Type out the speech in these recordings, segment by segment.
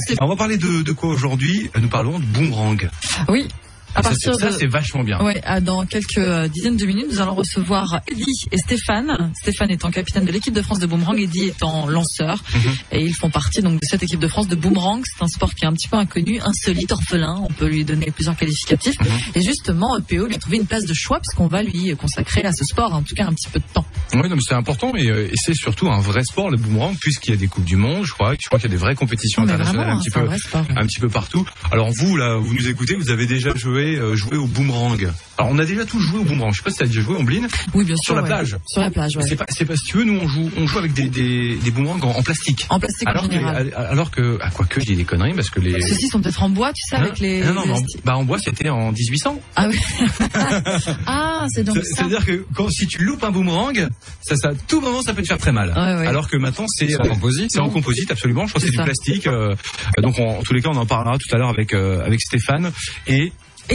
On va parler de quoi aujourd'hui? Nous parlons de boomerang. Oui. Ça, c'est vachement bien. Ouais, dans quelques dizaines de minutes, nous allons recevoir Eddy et Stéphane. Stéphane étant capitaine de l'équipe de France de boomerang, Eddy étant lanceur. Et ils font partie donc de cette équipe de France de boomerang. C'est un sport qui est un petit peu inconnu, insolite, orphelin. On peut lui donner plusieurs qualificatifs. Et justement, PO lui a trouvé une place de choix puisqu'on va lui consacrer à ce sport, en tout cas un petit peu de temps. Oui, non, mais c'est important et c'est surtout un vrai sport, le boomerang, puisqu'il y a des coupes du monde. Je crois qu'il y a des vraies compétitions internationales un petit peu partout. Alors vous, là, vous nous écoutez, vous avez déjà joué au boomerang. Alors on a déjà tous joué au boomerang. Je sais pas si tu as déjà joué, Ombline. Oui, bien sûr. Sur la plage. Sur la plage, ouais. C'est pas si tu veux, nous on joue avec des boomerangs en plastique. En plastique en général. Alors que quoique je dis des conneries parce que les ceux-ci sont peut-être en bois, tu sais, avec les. Non, en bois c'était en 1800. Ah oui. Ah, c'est donc ça. C'est-à-dire que si tu loupes un boomerang, ça tout moment ça peut te faire très mal. Ouais. Alors que maintenant c'est en composite. C'est en composite, absolument. Je crois que c'est du plastique. Donc en tous les cas on en parlera tout à l'heure avec Stéphane et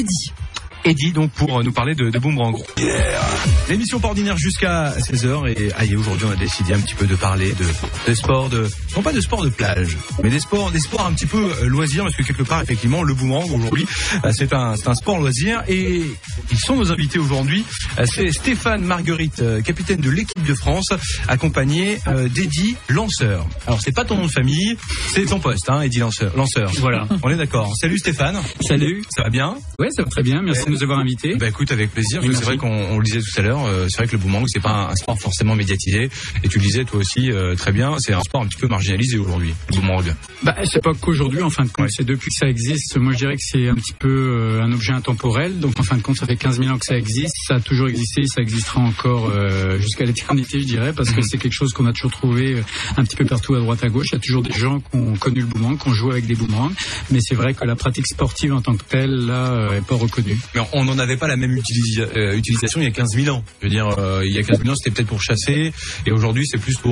Eddy, donc pour nous parler de boomerang. L'émission pas ordinaire jusqu'à 16h et aujourd'hui on a décidé un petit peu de parler de sport, non pas de sport de plage, mais des sports un petit peu loisirs, parce que quelque part effectivement le boomerang aujourd'hui c'est un sport loisir et ils sont nos invités aujourd'hui. C'est Stéphane Marguerite, capitaine de l'équipe de France, accompagné d'Eddy, lanceur. Alors c'est pas ton nom de famille, c'est ton poste, Eddy lanceur. Voilà. On est d'accord. Salut Stéphane. Salut. Ça va bien? Ouais, ça va très bien. Merci de nous avoir invités. Bah écoute, avec plaisir. Parce que c'est vrai qu'on le disait tout à l'heure, c'est vrai que le boomerang c'est pas un sport forcément médiatisé. Et tu le disais toi aussi très bien, c'est un sport un petit peu marginalisé aujourd'hui, le boomerang. Bah c'est pas qu'aujourd'hui, en fin de compte, c'est depuis que ça existe. Moi je dirais que c'est un petit peu un objet intemporel. Donc en fin de compte, ça fait 15 000 ans que ça existe. Ça a toujours existé, ça existera encore jusqu'à l'éternité, je dirais, parce que c'est quelque chose qu'on a toujours trouvé un petit peu partout à droite à gauche. Il y a toujours des gens qui ont connu le boomerang, qui ont joué avec des boomerangs. Mais c'est vrai que la pratique sportive en tant que telle, là, est pas reconnue. Mais on n'en avait pas la même utilisation il y a 15 000 ans. Je veux dire, il y a 15 000 ans, c'était peut-être pour chasser, et aujourd'hui, c'est plus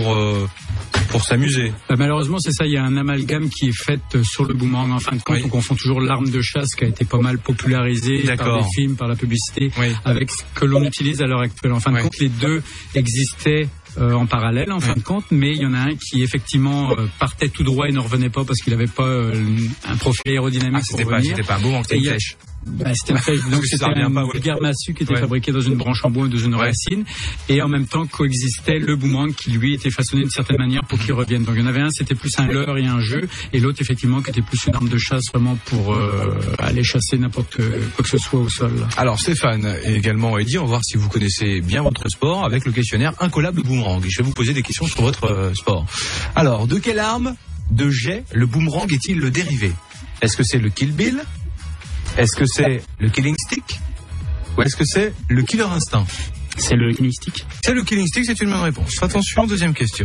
pour s'amuser. Malheureusement, c'est ça. Il y a un amalgame qui est fait sur le boomerang. En fin de compte, on confond toujours l'arme de chasse qui a été pas mal popularisée par les films, par la publicité, avec ce que l'on utilise à l'heure actuelle. En fin de compte, les deux existaient en parallèle en fin de compte, mais il y en a un qui effectivement partait tout droit et ne revenait pas parce qu'il n'avait pas un profil aérodynamique pour revenir. C'était pas un boomerang, c'était une flèche. C'était une flèche, donc c'était un vulgaire massue qui était fabriqué dans une branche en bois ou dans une racine, et en même temps coexistait le boomerang qui lui était façonné d'une certaine manière pour qu'il revienne. Donc il y en avait un, c'était plus un leurre et un jeu, et l'autre effectivement qui était plus une arme de chasse vraiment pour aller chasser n'importe quoi que ce soit au sol. Alors Stéphane et également Eddy, on va voir si vous connaissez bien votre sport avec le questionnaire incollable boomerang. Et je vais vous poser des questions sur votre sport. Alors, de quelle arme de jet le boomerang est-il le dérivé? Est-ce que c'est le Kill Bill? Est-ce que c'est le Killing Stick? Ou est-ce que c'est le Killer Instinct? C'est le Killing Stick. C'est le Killing Stick, c'est une bonne réponse. Attention, deuxième question.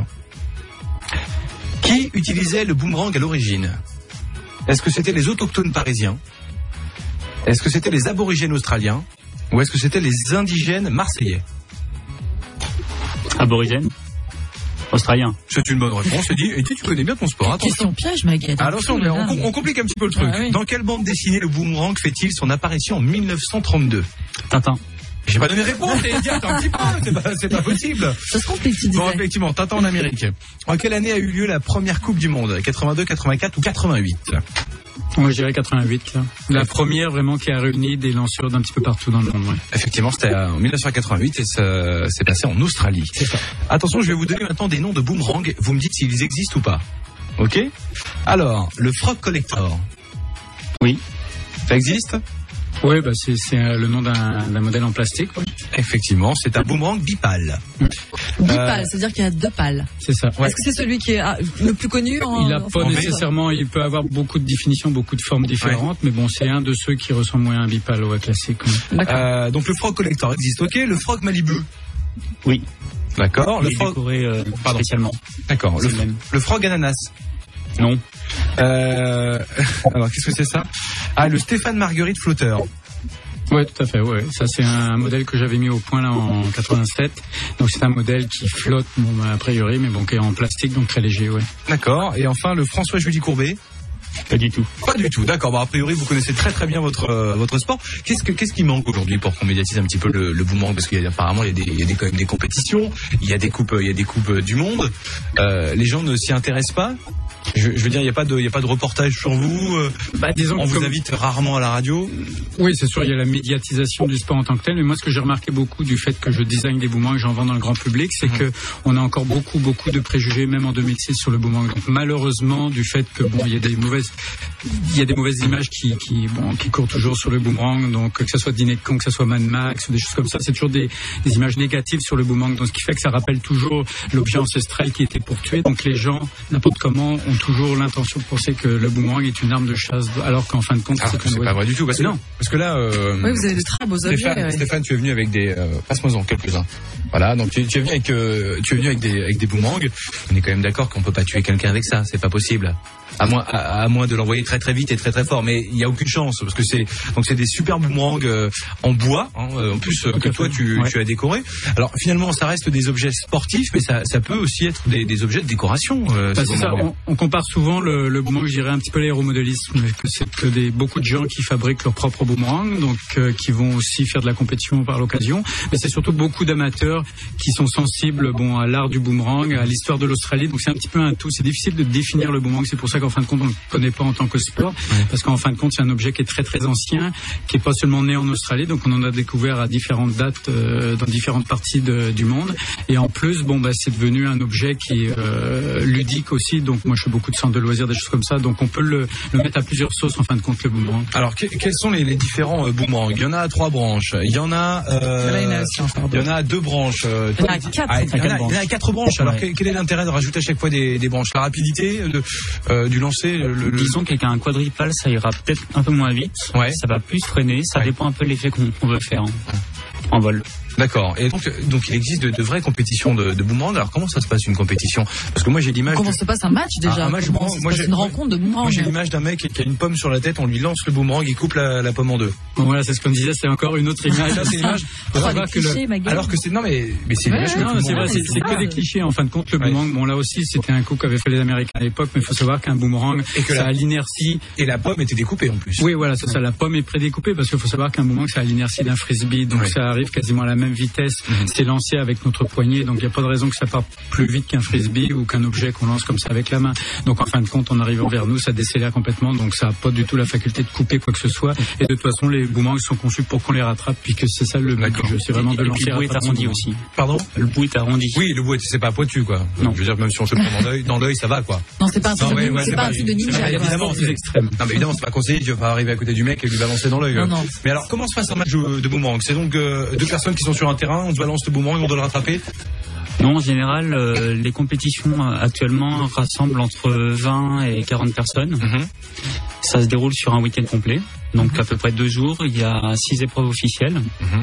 Qui utilisait le boomerang à l'origine? Est-ce que c'était les autochtones parisiens? Est-ce que c'était les aborigènes australiens? Ou est-ce que c'était les indigènes marseillais? Aborigène. Australien. C'est une bonne réponse. Eddy, tu connais bien ton sport. Question piège, Maguette. Attention, mais on complique un petit peu le truc. Dans quelle bande dessinée le boomerang fait-il son apparition en 1932? Tintin. J'ai pas donné réponse, Eddy, attends un petit peu, c'est pas possible. Ça se complique, tu disais. Bon, effectivement, Tintin en Amérique. En quelle année a eu lieu la première Coupe du Monde? 82, 84 ou 88? Moi, je dirais 88, là. La première, vraiment, qui a réuni des lanceurs d'un petit peu partout dans le monde, Effectivement, c'était en 1988 et ça s'est passé en Australie. C'est ça. Attention, je vais vous donner maintenant des noms de boomerangs. Vous me dites s'ils existent ou pas. Ok? Alors, le Frog Collector. Oui. Ça existe? Oui, c'est le nom d'un modèle en plastique. Effectivement, c'est un boomerang bipale. Bipale, c'est-à-dire qu'il y a deux pales. C'est ça. Est-ce que c'est celui qui est le plus connu Il n'a pas nécessairement, il peut avoir beaucoup de définitions, beaucoup de formes différentes, mais bon, c'est un de ceux qui ressemble moins à un bipale classique. Donc le Frog Collector existe, ok. Le Frog Malibu. Oui. D'accord. Le Frog décoré spécialement. D'accord. Le Frog Ananas. Non. Alors, qu'est-ce que c'est ça? Le Stéphane Marguerite flotteur. Ouais, tout à fait, ouais. Ça, c'est un modèle que j'avais mis au point, là, en 87. Donc, c'est un modèle qui flotte, a priori, mais bon, qui est en plastique, donc très léger, ouais. D'accord. Et enfin, le François-Julie Courbet. Pas du tout. Pas du tout, d'accord. Bon, a priori, vous connaissez très très bien votre sport. Qu'est-ce qui manque aujourd'hui pour qu'on médiatise un petit peu le boomerang? Parce qu'il y a apparemment il y a quand même des compétitions, il y a des coupes du monde. Les gens ne s'y intéressent pas. Je veux dire, il y a pas de reportage sur vous. Disons on vous invite rarement à la radio. Oui, c'est sûr, il y a la médiatisation du sport en tant que tel. Mais moi, ce que j'ai remarqué beaucoup du fait que je design des boomerangs et que j'en vends dans le grand public, c'est que on a encore beaucoup de préjugés, même en 2006, sur le boomerang. Donc malheureusement, du fait que il y a des mauvaises images qui courent toujours sur le boomerang. Donc que ce soit Dîner de Con, que ce soit Mad Max, des choses comme ça, c'est toujours des images négatives sur le boomerang. Donc ce qui fait que ça rappelle toujours l'objet ancestral qui était pour tuer. Donc les gens, n'importe comment, ont toujours l'intention de penser que le boomerang est une arme de chasse, alors qu'en fin de compte, c'est pas vrai du tout. Parce que là, oui, vous avez de très beaux objets. Stéphane, tu es venu avec des, passe-moi-en quelques-uns. Voilà, donc tu es venu avec des boomerangs. On est quand même d'accord qu'on peut pas tuer quelqu'un avec ça, c'est pas possible. À moins de l'envoyer très très vite et très très fort, mais il y a aucune chance parce que c'est des super boomerangs en bois, en plus que toi tu as décoré. Alors finalement, ça reste des objets sportifs, mais ça peut aussi être des objets de décoration. C'est ça. On compare souvent le boomerang, je dirais un petit peu l'aéromodélisme, que c'est que beaucoup de gens qui fabriquent leur propre boomerang, donc qui vont aussi faire de la compétition par l'occasion. Mais c'est surtout beaucoup d'amateurs qui sont sensibles, à l'art du boomerang, à l'histoire de l'Australie. Donc c'est un petit peu un tout. C'est difficile de définir le boomerang. C'est pour ça qu'en fin de compte, on ne le connaît pas en tant que sport, parce qu'en fin de compte, c'est un objet qui est très très ancien, qui est pas seulement né en Australie. Donc on en a découvert à différentes dates dans différentes parties du monde. Et en plus, c'est devenu un objet qui est ludique aussi. Donc moi, je fais beaucoup de centres de loisirs, des choses comme ça. Donc on peut le mettre à plusieurs sauces en fin de compte, le boomerang. Alors quels sont les différents boomerangs? Il y en a à 3 branches. Il y en a à 2 branches. Il y en a 4. Il y en a 4 branches. Alors quel est l'intérêt de rajouter à chaque fois des branches? La rapidité du lancer. Disons qu'avec un quadripale, ça ira peut-être un peu moins vite. Ouais. Ça va plus freiner. Ça dépend un peu de l'effet qu'on veut faire en vol. D'accord. Et donc il existe de vraies compétitions de boomerang. Alors comment ça se passe une compétition? Parce que moi j'ai l'image. Comment se passe un match déjà? Moi j'ai une rencontre de boomerang. Moi j'ai l'image d'un mec qui a une pomme sur la tête, on lui lance le boomerang, il coupe la pomme en deux. Voilà, c'est ce qu'on disait, c'est encore une autre image. Ça, c'est une image. Alors que c'est mais c'est une image. Non, c'est vrai, c'est que des clichés en fin de compte. Le boomerang, là aussi c'était un coup qu'avaient fait les Américains à l'époque, mais il faut savoir qu'un boomerang, ça a l'inertie. Et la pomme était découpée en plus. Oui, voilà, c'est ça. La pomme est prédécoupée parce qu'il faut savoir qu'un boomerang, ça a l'inertie d'un frisbee, donc ça arrive quasiment à la même vitesse. C'est lancé avec notre poignet, donc il n'y a pas de raison que ça parte plus vite qu'un frisbee ou qu'un objet qu'on lance comme ça avec la main. Donc en fin de compte, en arrivant vers nous, ça décélère complètement, donc ça n'a pas du tout la faculté de couper quoi que ce soit. Et de toute façon, les boomerangs sont conçus pour qu'on les rattrape, puisque c'est ça le but du jeu, c'est vraiment de lancer. Le bout est arrondi aussi. Pardon? Le bout est arrondi. Oui, le bout c'est pas pointu quoi. Non. Je veux dire, même si on se prend dans l'œil, ça va quoi. Non, c'est pas un truc de ninja. Évidemment, c'est extrême. Non, mais évidemment, c'est pas conseillé. Tu vas pas arriver à côté du mec et lui balancer dans l'œil. Non. Mais alors, comment se passe un match de boomerang? C'est donc 2 personnes qui sont sur un terrain, on se balance le boomerang, on doit le rattraper. Non, en général, les compétitions actuellement rassemblent entre 20 et 40 personnes. Ça se déroule sur un week-end complet, donc à peu près 2 jours. Il y a 6 épreuves officielles.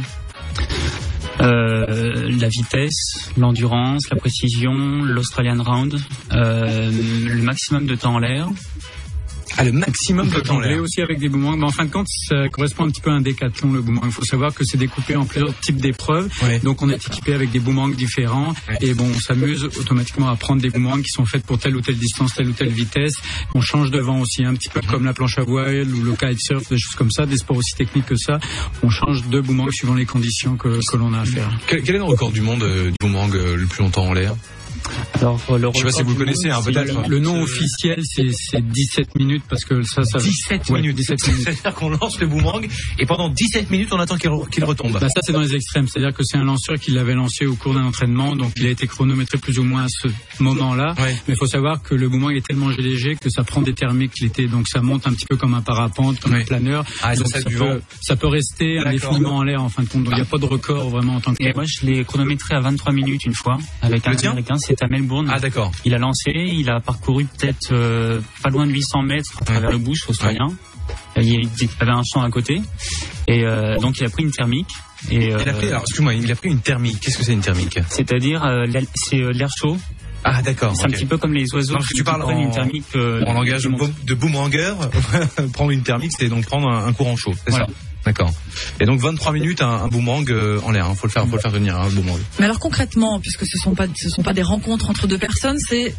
La vitesse, l'endurance, la précision, l'Australian Round, le maximum de temps en l'air. Le maximum de temps en l'air. Aussi avec des boomerangs. Mais en fin de compte, ça correspond un petit peu à un décathlon, le boomerang. Il faut savoir que c'est découpé en plusieurs types d'épreuves. Donc on est équipé avec des boomerangs différents. Et on s'amuse automatiquement à prendre des boomerangs qui sont faits pour telle ou telle distance, telle ou telle vitesse. On change de vent aussi, un petit peu comme la planche à voile ou le kitesurf, des choses comme ça, des sports aussi techniques que ça. On change de boomerang suivant les conditions que l'on a à faire. Quel est le record du monde du boomerang le plus longtemps en l'air? Alors, je sais pas si vous connaissez, peut-être. Le nom officiel, c'est 17 minutes, parce que ça 17 minutes. C'est-à-dire qu'on lance le boomerang, et pendant 17 minutes, on attend qu'il retombe. Ça, c'est dans les extrêmes. C'est-à-dire que c'est un lanceur qui l'avait lancé au cours d'un entraînement, donc il a été chronométré plus ou moins à ce moment-là. Mais il faut savoir que le boomerang est tellement léger que ça prend des thermiques l'été, donc ça monte un petit peu comme un parapente, comme un planeur. Donc ça peut rester indéfiniment en l'air, en fin de compte. Donc il n'y a pas de record vraiment en tant que tel. Moi, je l'ai chronométré à 23 minutes une fois, avec un Américain. C'est à Melbourne. Ah d'accord. Il a lancé, il a parcouru peut-être pas loin de 800 mètres à travers le bush australien. Il y avait un champ à côté, et donc il a pris une thermique. Et il a pris une thermique. Qu'est-ce que c'est une thermique? C'est-à-dire c'est l'air chaud. Ah d'accord. C'est un petit peu comme les oiseaux. Donc, tu parles en thermique en langage de boomerangeur. Prendre une thermique, c'est donc prendre un courant chaud. C'est ça. D'accord. Et donc 23 minutes un boomerang en l'air. Faut le faire tenir un boomerang. Mais alors concrètement, puisque ce sont pas des rencontres entre 2 personnes, c'est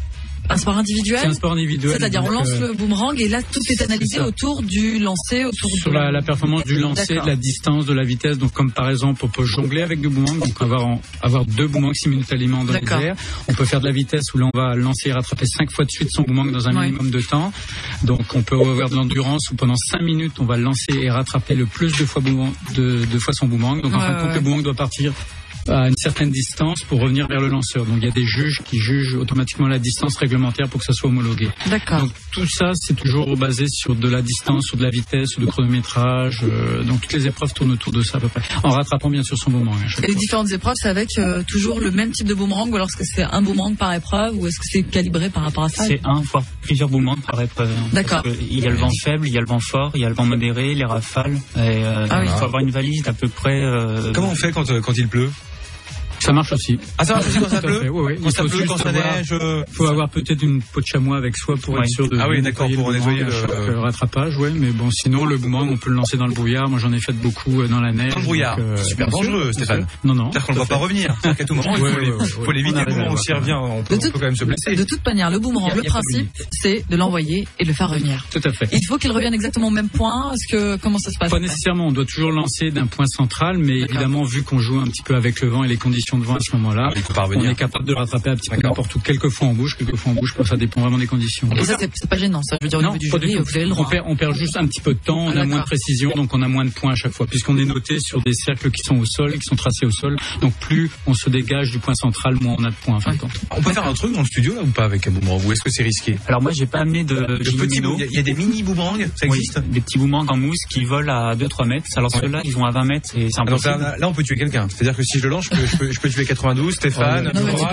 un sport individuel. C'est un sport individuel. C'est-à-dire on lance le boomerang et là tout est analysé autour du lancer, sur la performance du lancer, de la distance, de la vitesse. Donc comme par exemple on peut jongler avec deux boomerangs, donc avoir deux boomerangs simultanément dans les airs. On peut faire de la vitesse où là on va lancer et rattraper 5 fois de suite son boomerang dans un minimum de temps. Donc on peut avoir de l'endurance où pendant 5 minutes on va lancer et rattraper le plus de fois son boomerang. Donc en fin de compte le boomerang doit partir à une certaine distance pour revenir vers le lanceur. Donc il y a des juges qui jugent automatiquement la distance réglementaire pour que ça soit homologué. D'accord. Donc tout ça c'est toujours basé sur de la distance, sur de la vitesse, sur du chronométrage. Donc toutes les épreuves tournent autour de ça à peu près. En rattrapant bien sûr son boomerang. Et les différentes épreuves c'est avec toujours le même type de boomerang ou alors est-ce que c'est un boomerang par épreuve ou est-ce que c'est calibré par rapport à ça? C'est un voire plusieurs boomerangs par épreuve. D'accord. Il y a le vent faible, il y a le vent fort, il y a le vent modéré, les rafales. Et, il faut avoir une valise d'à peu près. Comment on fait quand il pleut? Ça marche aussi. Ah, ça marche aussi quand ça pleut? Oui. Quand ça pleut, quand ça neige. Faut avoir peut-être une peau de chamois avec soi pour être sûr de. Ah oui, d'accord, pour nettoyer le rattrapage, mais bon, sinon, le boomerang, on peut le lancer dans le brouillard. Moi, j'en ai fait beaucoup dans la neige. Dans le brouillard. C'est super dangereux, Stéphane. Non. C'est-à-dire qu'on ne va pas revenir. C'est-à-dire qu'à tout moment, il faut l'éviter. Le boomerang, s'il revient, on peut quand même se blesser. De toute manière, le boomerang, le principe, c'est de l'envoyer et de le faire revenir. Tout à fait. Il faut qu'il revienne exactement au même point. Comment ça se passe? Pas nécessairement. On doit toujours lancer d'un point central, mais évidemment, vu qu'on joue un petit peu avec le vent et les conditions de vent à ce moment-là, on est capable de rattraper un petit peu n'importe où, quelquefois en bouche, ça dépend vraiment des conditions. Et ça, c'est pas gênant, ça. Je veux dire, au niveau du jury, vous avez le droit. On perd juste un petit peu de temps, on a moins de précision, donc on a moins de points à chaque fois, puisqu'on est noté sur des cercles qui sont au sol, qui sont tracés au sol. Donc plus on se dégage du point central, moins on a de points. On peut faire un truc dans le studio là ou pas avec un boomerang? Ou est-ce que c'est risqué? Alors moi, j'ai pas amené de petits. Il y a des mini boomerangs, ça existe? Des petits boomerangs en mousse qui volent à 2-3 mètres. Alors ceux-là, ils vont à 20 mètres et c'est impossible. Donc là, on peut tuer quelqu'un. C'est-à-dire que si je le lance, je peux tuer 92, Stéphane.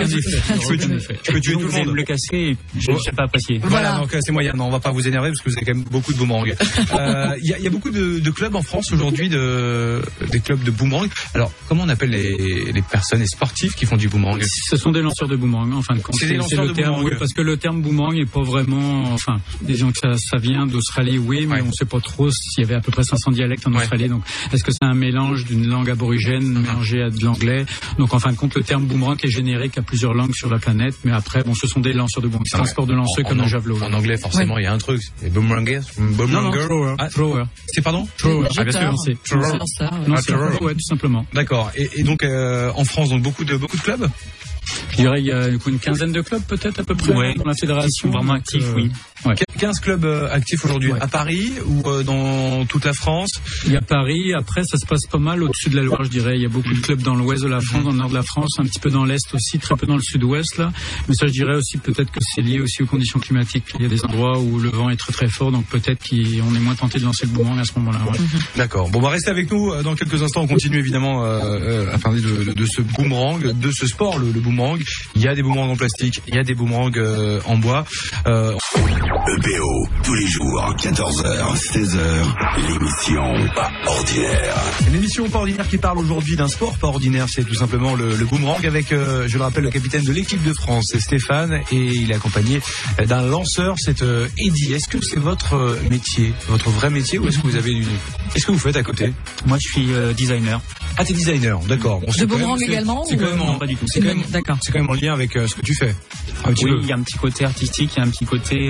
Tu peux tuer tout le monde. Me le casser et je ne sais pas apprécier. Voilà, donc c'est moyen. Non, on va pas vous énerver parce que vous avez quand même beaucoup de boomerangs. Il y a beaucoup de clubs en France aujourd'hui, des clubs de boomerang. Alors, comment on appelle les personnes, les sportifs qui font du boomerang? Ce sont des lanceurs de boomerang, en fin de compte. C'est des lanceurs de boomerang. Oui, parce que le terme boomerang n'est pas vraiment, disons que ça vient d'Australie, mais on sait pas trop s'il y avait à peu près 500 dialectes en Australie. Donc, est-ce que c'est un mélange d'une langue aborigène mélangée à de l'anglais? Donc, en fin de compte, le terme boomerang est générique à plusieurs langues sur la planète, mais après, ce sont des lanceurs de boomerang. C'est un sport de lanceur comme un javelot. En anglais, forcément, il y a un truc. C'est boomeranger. Thrower. C'est pardon? Thrower. Ah, bien sûr. Thrower, tout simplement. D'accord. Et donc, en France, donc beaucoup de clubs? Je dirais il y a une quinzaine de clubs peut-être à peu près dans la fédération. Vraiment actifs, oui. 15 clubs actifs aujourd'hui à Paris ou dans toute la France? Il y a Paris, après ça se passe pas mal au-dessus de la Loire, je dirais. Il y a beaucoup de clubs dans l'ouest de la France, dans le nord de la France, un petit peu dans l'est aussi, très peu dans le sud-ouest là. Mais ça je dirais aussi peut-être que c'est lié aussi aux conditions climatiques. Il y a des endroits où le vent est très très fort, donc peut-être qu'on est moins tenté de lancer le boomerang à ce moment-là. D'accord. Bon, on va rester avec nous dans quelques instants. On continue évidemment à parler de ce boomerang, de ce sport, le boomerang. Il y a des boomerangs en plastique, il y a des boomerangs en bois. EPO, tous les jours, 14h, 16h, l'émission Pas Ordinaire. L'émission Pas Ordinaire qui parle aujourd'hui d'un sport pas ordinaire, c'est tout simplement le boomerang avec, je le rappelle, le capitaine de l'équipe de France, c'est Stéphane, et il est accompagné d'un lanceur, c'est Eddy. Est-ce que c'est votre métier, votre vrai métier, ou est-ce que vous avez Qu'est-ce que vous faites à côté? Moi, je suis designer. Ah, t'es designer, d'accord. Bon, de boomerang également? Non, pas du tout. D'accord. C'est quand même en lien avec ce que tu fais. Oui, il y a un petit côté artistique, il y a un petit côté...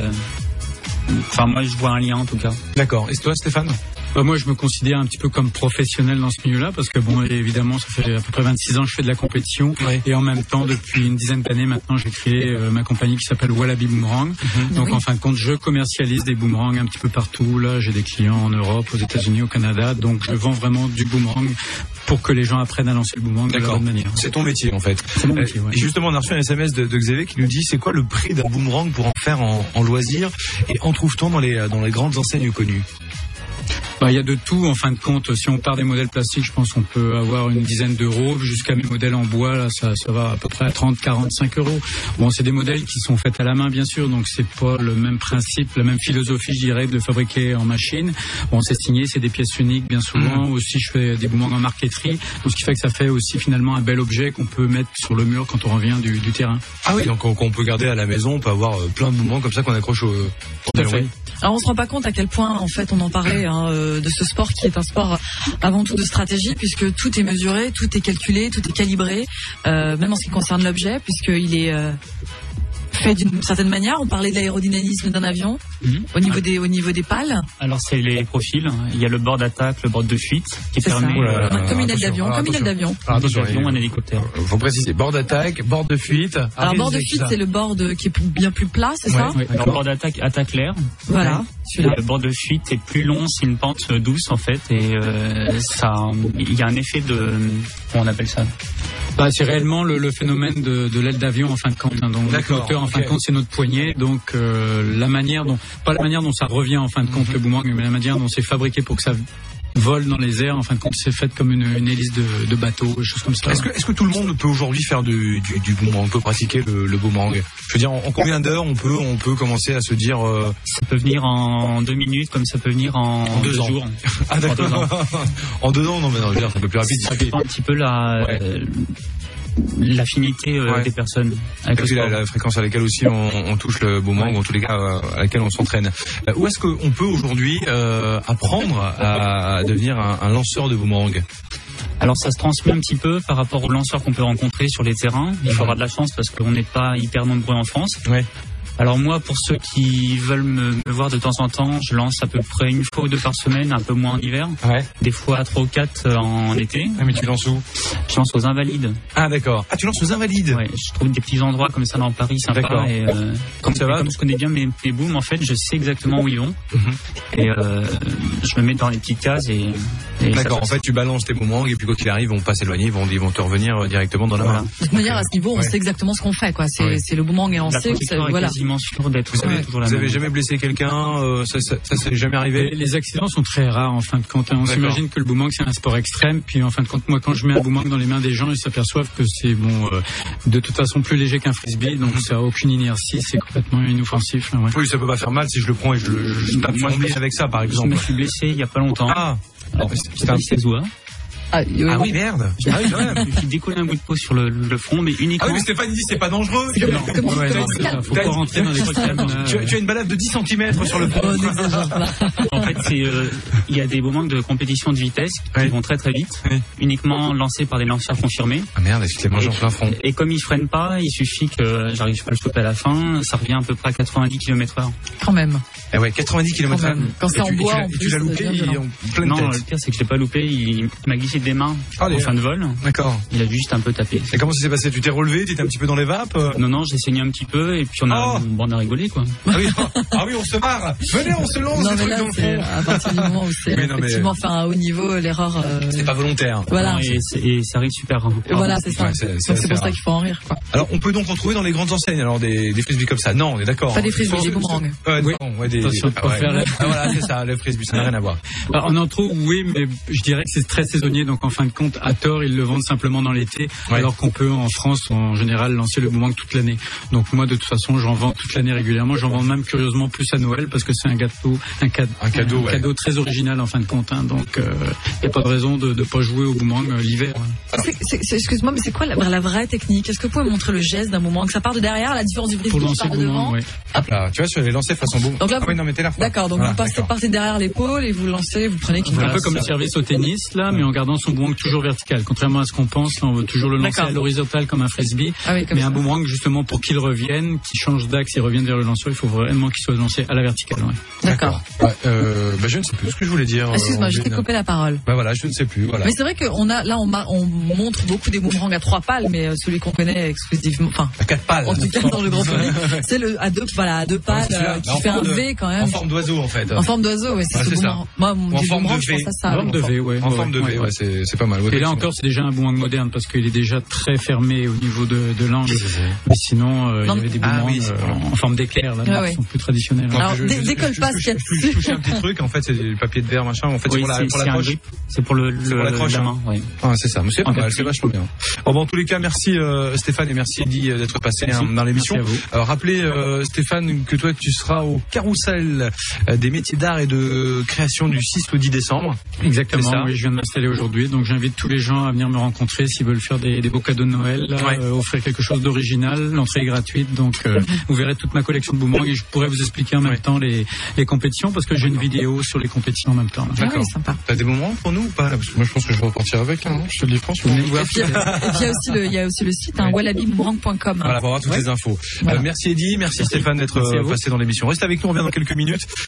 moi, je vois un lien, en tout cas. D'accord. Et toi, Stéphane? Moi, je me considère un petit peu comme professionnel dans ce milieu-là, parce que évidemment, ça fait à peu près 26 ans que je fais de la compétition, et en même temps, depuis une dizaine d'années maintenant, j'ai créé ma compagnie qui s'appelle Wallaby Boomerang. Donc, en fin de compte, je commercialise des boomerangs un petit peu partout. Là, j'ai des clients en Europe, aux États-Unis, au Canada. Donc, je vends vraiment du boomerang pour que les gens apprennent à lancer le boomerang de la bonne manière. C'est ton métier, en fait. C'est mon métier, Et justement, on a reçu un SMS de Xavier qui nous dit c'est quoi le prix d'un boomerang pour en faire en loisir, et en trouve-t-on dans les grandes enseignes connues? Il y a de tout en fin de compte. Si on part des modèles plastiques, je pense qu'on peut avoir une dizaine d'euros, jusqu'à mes modèles en bois, là, ça va à peu près à 30-45 euros. Bon, c'est des modèles qui sont faits à la main, bien sûr, donc c'est pas le même principe, la même philosophie, je dirais, de le fabriquer en machine. Bon, c'est signé, c'est des pièces uniques, bien souvent. Aussi, je fais des boomerangs en marqueterie, donc ce qui fait que ça fait aussi finalement un bel objet qu'on peut mettre sur le mur quand on revient du terrain. Ah oui, donc qu'on peut garder à la maison, on peut avoir plein de boomerangs comme ça qu'on accroche au Tout à fait. Alors on se rend pas compte à quel point, en fait, on en parlait de ce sport qui est un sport avant tout de stratégie, puisque tout est mesuré, tout est calculé, tout est calibré, même en ce qui concerne l'objet, puisqu'il est fait d'une certaine manière. On parlait de l'aérodynamisme d'un avion au niveau des pales. Alors c'est les profils. Il y a le bord d'attaque, le bord de fuite qui permet comme une aile d'avion, Attention, un hélicoptère. Faut préciser bord d'attaque, bord de fuite. Alors bord de fuite, c'est le bord qui est bien plus plat, c'est ça? Oui. Alors bord d'attaque attaque l'air. Voilà. Le bord de fuite est plus long, c'est une pente douce en fait, et il y a un effet de, comment on appelle ça? C'est réellement le phénomène de l'aile d'avion en fin de compte. Hein. Donc le moteur en fin de compte c'est notre poignet. Donc la manière dont ça revient en fin de compte le boomerang, mais la manière dont c'est fabriqué pour que ça vole dans les airs, en fin de compte c'est fait comme une hélice de bateau, des choses comme ça. Est-ce que tout le monde peut aujourd'hui faire du boomerang, on peut pratiquer le boomerang? Je veux dire, en combien d'heures on peut commencer à se dire Ça peut venir en 2 minutes comme ça peut venir en 2 jours. Ah d'accord. En 2 ans, non mais non, je veux dire, c'est un peu plus rapide. Ça dépend un petit peu l'affinité des personnes. Et puis la fréquence à laquelle aussi on touche le boomerang, ou en tous les cas à laquelle on s'entraîne. Où est-ce qu'on peut aujourd'hui apprendre à devenir un lanceur de boomerang? Alors ça se transmet un petit peu par rapport aux lanceurs qu'on peut rencontrer sur les terrains. Il faut avoir de la chance parce qu'on n'est pas hyper nombreux en France. Ouais. Alors moi, pour ceux qui veulent me voir de temps en temps, je lance à peu près 1 fois ou 2 par semaine, un peu moins en hiver. Ouais. Des fois 3 ou 4 en été. Ah mais tu lances où? Je lance aux Invalides. Ah d'accord. Ah tu lances aux Invalides? Ouais, je trouve des petits endroits comme ça dans Paris sympa. D'accord. Et comme je connais bien mes booms, en fait, je sais exactement où ils vont. Et je me mets dans les petites cases et d'accord. En fait, tu balances tes boomerangs et puis quand il arrive, on passe éloigner, ils vont te revenir directement dans la main. De toute manière, à ce niveau, on sait exactement ce qu'on fait, quoi. C'est le boomerang est lancé. Voilà. Sûr d'être vous avez jamais blessé quelqu'un, ça s'est jamais arrivé? Les accidents sont très rares en fin de compte. On s'imagine que le boomerang c'est un sport extrême, puis en fin de compte moi quand je mets un boomerang dans les mains des gens ils s'aperçoivent que c'est de toute façon plus léger qu'un frisbee, donc ça a aucune inertie, c'est complètement inoffensif. Ouais. Oui, ça peut pas faire mal si je le prends et je tape mon blesse avec ça par exemple. Je me suis blessé il y a pas longtemps. C'était un Cézois. Ah oui, merde. J'ai décollé un bout de peau sur le front, mais uniquement. Ah oui, mais Stéphane dit c'est pas dangereux. Faut pas rentrer dans les tu as une balade de 10 cm sur le front. En fait, il y a des moments de compétition de vitesse qui vont très très vite, uniquement lancés par des lanceurs confirmés. Ah merde, est-ce que tu t'es mangé en plein front? Et comme ils freinent pas, il suffit que j'arrive pas à le choper à la fin, ça revient à peu près à 90 km/h. Quand même. Ah ouais, 90 km/h. Quand c'est en bois, en plus. Tu l'as loupé en pleine tête. Non, le pire c'est que je l'ai pas loupé, il m'a glissé des mains en fin de vol. D'accord. Il a juste un peu tapé. Et comment ça s'est passé? Tu t'es relevé? Tu étais un petit peu dans les vapes? Non, j'ai saigné un petit peu et puis on a rigolé quoi. Ah oui, on se marre. Venez, on se lance. Non mais là, c'est à partir du moment où c'est effectivement faire un haut niveau, l'erreur. C'est pas volontaire. Voilà. Et ça arrive super rare. Voilà, c'est ça. Donc c'est pour ça qu'il faut en rire quoi. Alors on peut donc en trouver dans les grandes enseignes, alors des frisbees comme ça. Non, on est d'accord. Pas des frisbees, des boomerangs. Voilà, c'est ça, le frisbee, ça n'a rien à voir. On en trouve, oui, mais je dirais que c'est très saisonnier, donc en fin de compte, à tort, ils le vendent simplement dans l'été, alors qu'on peut en France, en général, lancer le boomerang toute l'année. Donc moi, de toute façon, j'en vends toute l'année régulièrement. J'en vends même curieusement plus à Noël parce que c'est un cadeau très original en fin de compte. Hein. Donc il n'y a pas de raison de pas jouer au boomerang l'hiver. Excuse-moi, mais c'est quoi la vraie technique? Est-ce que vous pouvez montrer le geste d'un boomerang, que ça part de derrière, la différence du frisbee qui part de devant? Hop là, tu vois, sur les lancers façon boomerang. Donc là, oui, non, mais t'es là. D'accord, donc vous partez derrière l'épaule et vous lancez, vous prenez. Un peu comme le service au tennis là, mais en gardant son boomerang toujours vertical. Contrairement à ce qu'on pense, là, on veut toujours le lancer à l'horizontale comme un frisbee. Mais un boomerang justement pour qu'il revienne, qu'il change d'axe et revienne vers le lanceur, il faut vraiment qu'il soit lancé à la verticale. Ouais. D'accord. Je ne sais plus ce que je voulais dire. Excuse-moi, je t'ai coupé la parole. Voilà, je ne sais plus. Voilà. Mais c'est vrai qu'on on montre beaucoup des boomerangs à 3 pales, mais celui qu'on connaît exclusivement, enfin à 4 pales. En tout cas dans le grand public, c'est le à 2 pales qui fait un V quand même. En forme d'oiseau en fait. En forme d'oiseau, c'est ça. Moi, en forme de V. En forme de V, En forme de V, c'est pas mal. Et là encore, c'est déjà un boomerang moderne parce qu'il est déjà très fermé au niveau de l'angle. Mais sinon, il y avait des boomerangs en forme d'éclair là, qui sont plus traditionnels. Alors décolle pas ce qu'il y a dessus. Je touche un petit truc, en fait, c'est du papier de verre machin. En fait, c'est pour l'accroche. C'est pour la main. C'est ça. C'est pas mal, c'est vachement bien. Bon, en tous les cas, merci Stéphane et merci Eddy d'être passé dans l'émission. Rappelez Stéphane que toi tu seras au Carrousel des métiers d'art et de création du 6 au 10 décembre. Exactement. Oui, je viens de m'installer aujourd'hui. aujourd'hui. Donc j'invite tous les gens à venir me rencontrer s'ils veulent faire des beaux cadeaux de Noël, offrir quelque chose d'original. L'entrée est gratuite, donc vous verrez toute ma collection de boomerangs et je pourrais vous expliquer en même temps les compétitions parce que j'ai une vidéo sur les compétitions en même temps. D'accord. Oui, sympa. T'as des boomerangs pour nous ou pas? Parce que moi je pense que je vais repartir avec, hein, je te le dis franchement. Et puis il y a aussi le site wallabyboomerang.com. Voilà, pour avoir toutes les infos. Voilà. Merci Eddy, merci Stéphane d'être passé dans l'émission. Reste avec nous, on revient dans quelques minutes.